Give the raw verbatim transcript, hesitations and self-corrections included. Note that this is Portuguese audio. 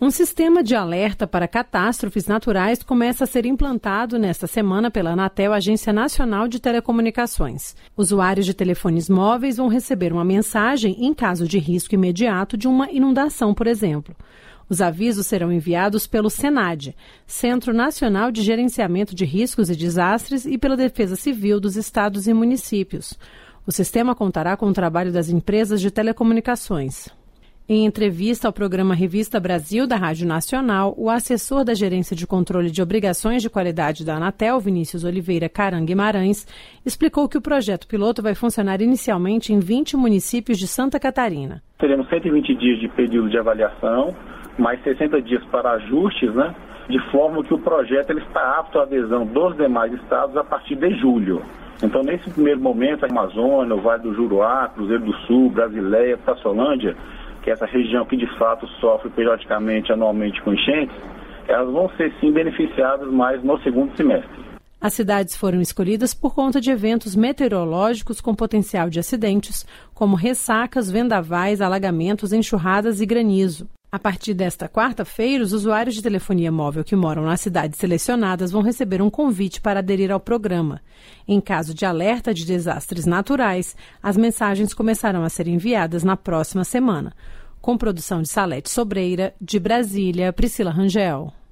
Um sistema de alerta para catástrofes naturais começa a ser implantado nesta semana pela Anatel, Agência Nacional de Telecomunicações. Usuários de telefones móveis vão receber uma mensagem em caso de risco imediato de uma inundação, por exemplo. Os avisos serão enviados pelo SENAD, Centro Nacional de Gerenciamento de Riscos e Desastres, e pela Defesa Civil dos estados e municípios. O sistema contará com o trabalho das empresas de telecomunicações. Em entrevista ao programa Revista Brasil da Rádio Nacional, o assessor da Gerência de Controle de Obrigações de Qualidade da Anatel, Vinícius Oliveira Caran Guimarães, explicou que o projeto piloto vai funcionar inicialmente em vinte municípios de Santa Catarina. Teremos cento e vinte dias de período de avaliação, mais sessenta dias para ajustes, né? De forma que o projeto ele está apto à adesão dos demais estados a partir de julho. Então, nesse primeiro momento, a Amazônia, o Vale do Juruá, Cruzeiro do Sul, Brasileia, Taçolândia, que é essa região que de fato sofre periodicamente, anualmente com enchentes, elas vão ser sim beneficiadas mais no segundo semestre. As cidades foram escolhidas por conta de eventos meteorológicos com potencial de acidentes, como ressacas, vendavais, alagamentos, enxurradas e granizo. A partir desta quarta-feira, os usuários de telefonia móvel que moram nas cidades selecionadas vão receber um convite para aderir ao programa. Em caso de alerta de desastres naturais, as mensagens começarão a ser enviadas na próxima semana. Com produção de Salete Sobreira, de Brasília, Priscila Rangel.